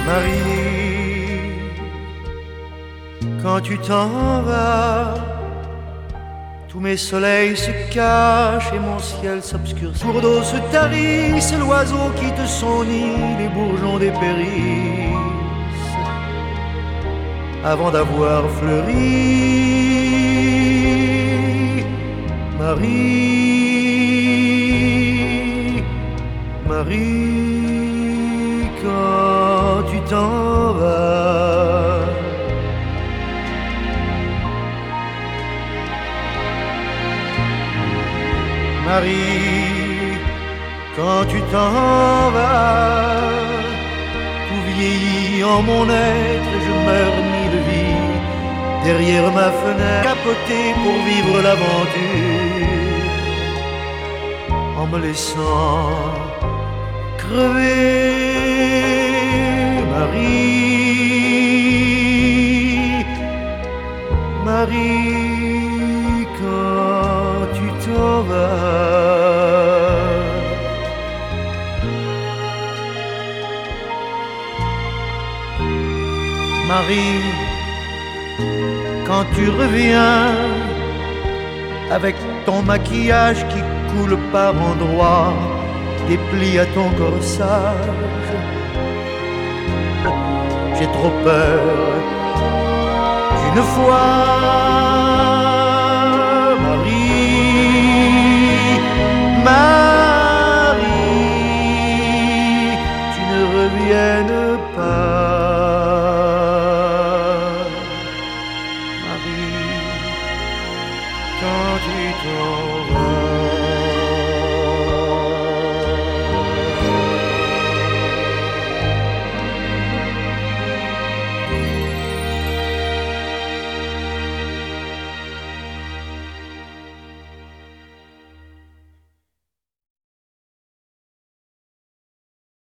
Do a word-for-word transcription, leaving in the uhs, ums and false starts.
Marie, quand tu t'en vas, tous mes soleils se cachent et mon ciel s'obscurcit. Cours d'eau se tarissent, l'oiseau quitte son nid, les bourgeons dépérissent avant d'avoir fleuri. Marie, Marie, quand tu t'en vas, Marie, quand tu t'en vas, tout vieillit en mon être, je meurs mille vies derrière ma fenêtre, capoté pour vivre l'aventure, en me laissant crever. Marie, Marie, quand tu t'en vas, Marie, quand tu reviens avec ton maquillage qui coule par endroits, des plis à ton corsage, j'ai trop peur qu'une fois, Marie, Marie, tu ne reviennes pas. Marie, quand tu t'en vas.